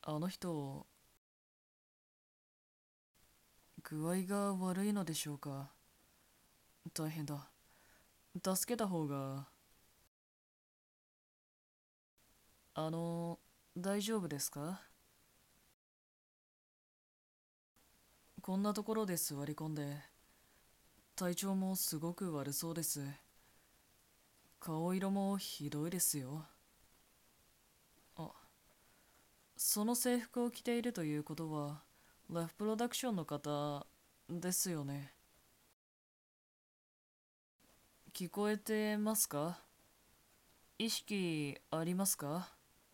あの人、具合が悪いのでしょうか？大変だ。助けた方が。あの、大丈夫ですか？こんなところで座り込んで、体調もすごく悪そうです。顔色もひどいですよ。あ、その制服を着ているということは、ラフプロダクションの方ですよね。聞こえてますか？意識ありますか？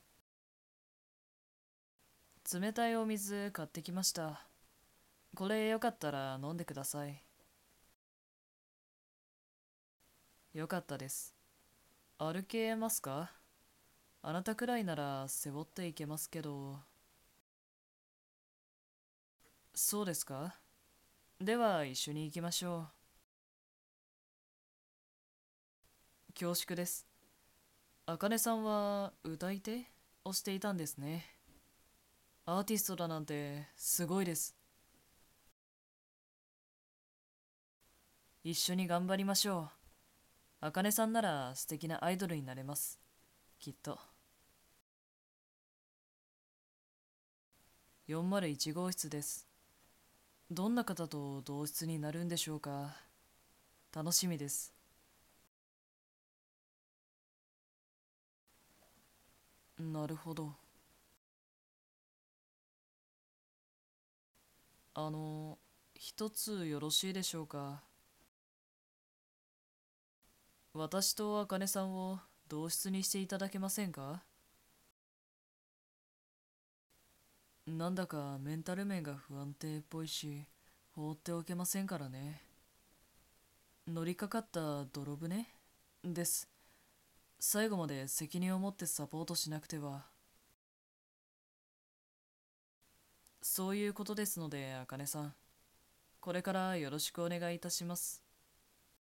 冷たいお水買ってきました。これよかったら飲んでください。よかったです。歩けますか？あなたくらいなら背負っていけますけど。そうですか？では一緒に行きましょう。恐縮です。あかねさんは歌い手をしていたんですね。アーティストだなんてすごいです。一緒に頑張りましょう。あかねさんなら素敵なアイドルになれます。きっと。401号室です。どんな方と同室になるんでしょうか？楽しみです。なるほど。あの、一つよろしいでしょうか？私とあかねさんを同室にしていただけませんか？なんだかメンタル面が不安定っぽいし、放っておけませんからね。乗りかかった泥船です。最後まで責任を持ってサポートしなくては。そういうことですので、あかねさん、これからよろしくお願いいたします。